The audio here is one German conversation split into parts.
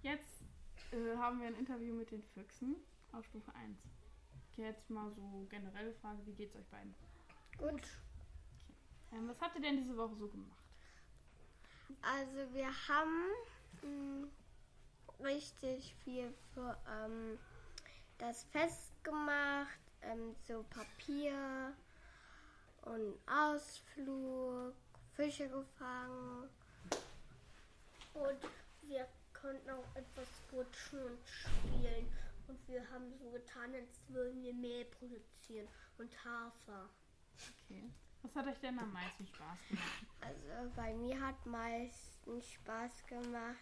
Jetzt haben wir ein Interview mit den Füchsen auf Stufe 1. Jetzt mal so generelle Frage, wie geht's euch beiden? Gut. Okay. Was habt ihr denn diese Woche so gemacht? Also wir haben richtig viel für das Fest gemacht, so Papier und Ausflug, Fische gefangen. Und wir konnten auch etwas rutschen und spielen. Und wir haben so getan, als würden wir Mehl produzieren und Hafer. Okay. Was hat euch denn am meisten Spaß gemacht? Also bei mir hat meistens Spaß gemacht,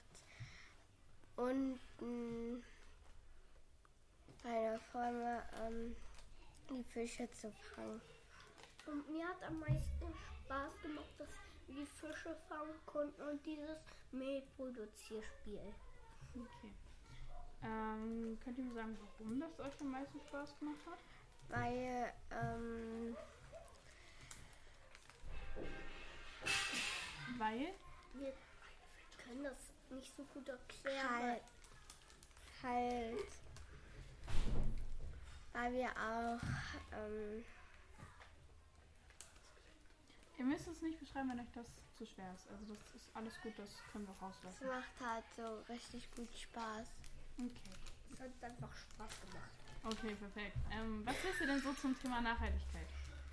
unten bei der Firma die Fische zu fangen. Und mir hat am meisten Spaß gemacht, dass wir die Fische fangen konnten und dieses Mehlproduzierspiel. Okay. Könnt ihr mir sagen, warum das euch am meisten Spaß gemacht hat? Weil wir können das nicht so gut erklären. Halt, weil wir auch Ihr müsst es nicht beschreiben, wenn euch das zu schwer ist. Also das ist alles gut, das können wir es rauslassen. macht halt so richtig gut Spaß. Okay. Es hat einfach Spaß gemacht. Okay, perfekt. Was wisst ihr denn so zum Thema Nachhaltigkeit?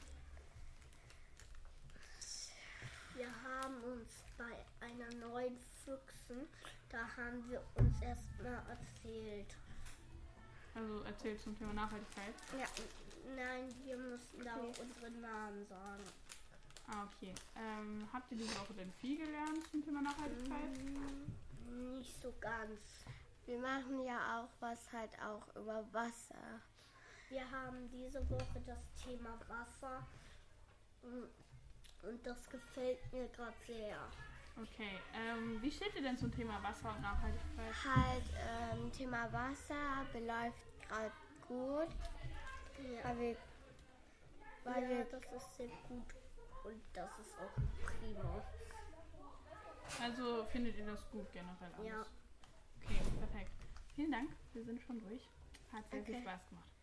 Wir haben uns bei einer neuen Füchsen, da haben wir uns erstmal erzählt. Also erzählt zum Thema Nachhaltigkeit. Ja, nein, wir müssen da auch unsere Namen sagen. Ah, okay. Habt ihr diese Woche denn viel gelernt zum Thema Nachhaltigkeit? Nicht so ganz. Wir machen ja auch was halt auch über Wasser. Wir haben diese Woche das Thema Wasser und das gefällt mir gerade sehr. Okay. Wie steht ihr denn zum Thema Wasser und Nachhaltigkeit? Halt, Thema Wasser beläuft gerade gut. Ja. Weil das ist sehr gut und das ist auch prima. Also findet ihr das gut generell alles? Ja. Okay, perfekt. Vielen Dank. Wir sind schon durch. Hat sehr viel Spaß gemacht.